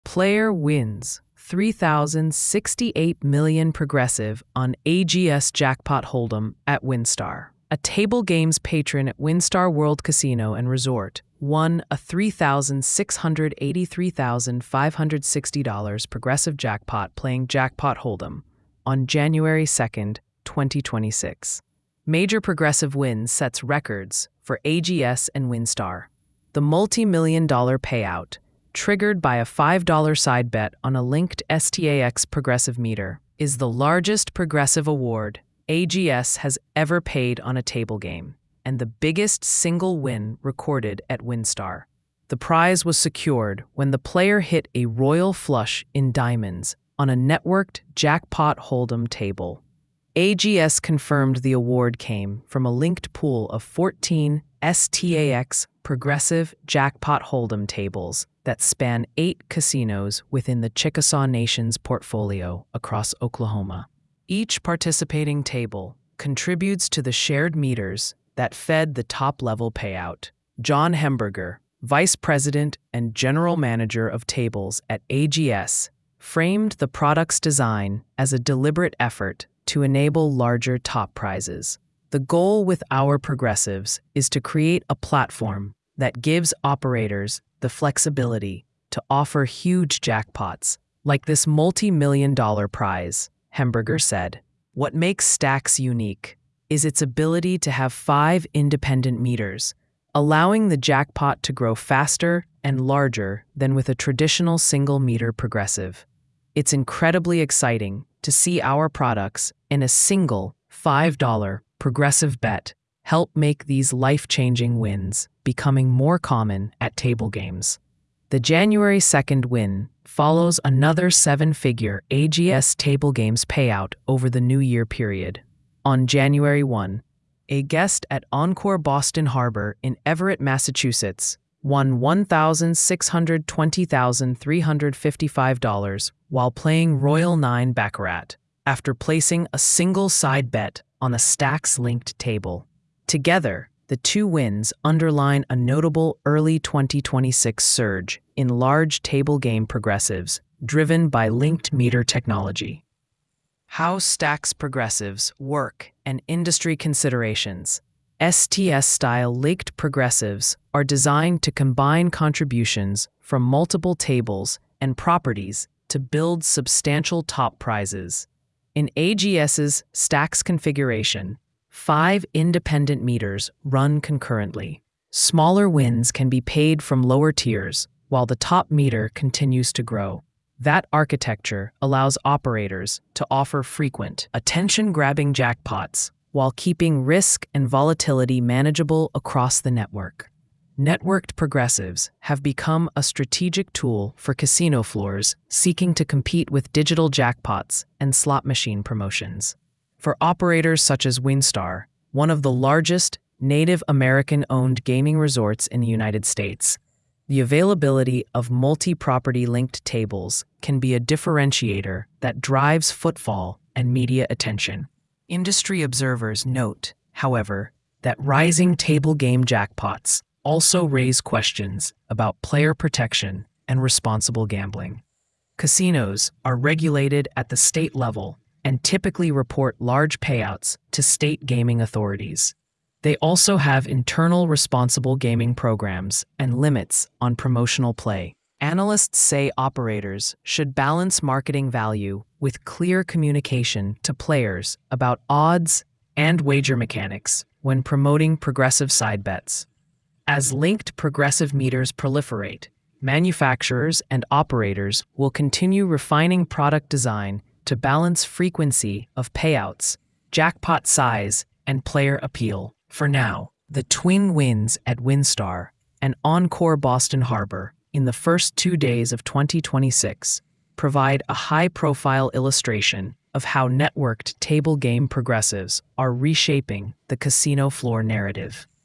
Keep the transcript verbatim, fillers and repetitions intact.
Player wins three thousand sixty-eight million progressive on A G S Jackpot Hold'em at WinStar. A table games patron at WinStar World Casino and Resort won a three thousand six hundred eighty-three thousand five hundred sixty dollars progressive jackpot playing Jackpot Hold'em on January second, twenty twenty-six. Major progressive wins sets records for A G S and WinStar. The multi-million dollar payout, triggered by a five dollar side bet on a linked S T A X progressive meter, is the largest progressive award A G S has ever paid on a table game, and the biggest single win recorded at WinStar. The prize was secured when the player hit a royal flush in diamonds on a networked Jackpot Hold'em table. A G S confirmed the award came from a linked pool of fourteen S T A X progressive Jackpot Hold'em tables that span eight casinos within the Chickasaw Nation's portfolio across Oklahoma. Each participating table contributes to the shared meters that fed the top-level payout. John Hemberger, Vice President and General Manager of Tables at A G S, framed the product's design as a deliberate effort to enable larger top prizes. The goal with our progressives is to create a platform that gives operators the flexibility to offer huge jackpots, like this multi-million dollar prize, Hemberger said. What makes Stacks unique is its ability to have five independent meters, allowing the jackpot to grow faster and larger than with a traditional single-meter progressive. It's incredibly exciting to see our products in a single five dollar progressive bet help make these life-changing wins becoming more common at table games. The January second win follows another seven-figure A G S table games payout over the New Year period. On January first, a guest at Encore Boston Harbor in Everett, Massachusetts, won one hundred six hundred twenty thousand three hundred fifty-five dollars while playing Royal Nine Baccarat, after placing a single side bet on a Stacks-linked table. Together, the two wins underline a notable early twenty twenty-six surge in large table game progressives driven by linked meter technology. How Stacks progressives work and industry considerations. S T S-style linked progressives are designed to combine contributions from multiple tables and properties to build substantial top prizes. In A G S's Stacks configuration, five independent meters run concurrently. Smaller wins can be paid from lower tiers, while the top meter continues to grow. That architecture allows operators to offer frequent, attention-grabbing jackpots while keeping risk and volatility manageable across the network. Networked progressives have become a strategic tool for casino floors seeking to compete with digital jackpots and slot machine promotions. For operators such as WinStar, one of the largest Native American-owned gaming resorts in the United States, the availability of multi-property linked tables can be a differentiator that drives footfall and media attention. Industry observers note, however, that rising table game jackpots also raise questions about player protection and responsible gambling. Casinos are regulated at the state level and typically report large payouts to state gaming authorities. They also have internal responsible gaming programs and limits on promotional play. Analysts say operators should balance marketing value with clear communication to players about odds and wager mechanics when promoting progressive side bets. As linked progressive meters proliferate, manufacturers and operators will continue refining product design to balance frequency of payouts, jackpot size, and player appeal. For now, the twin wins at WinStar and Encore Boston Harbor in the first two days of twenty twenty-six provide a high-profile illustration of how networked table game progressives are reshaping the casino floor narrative.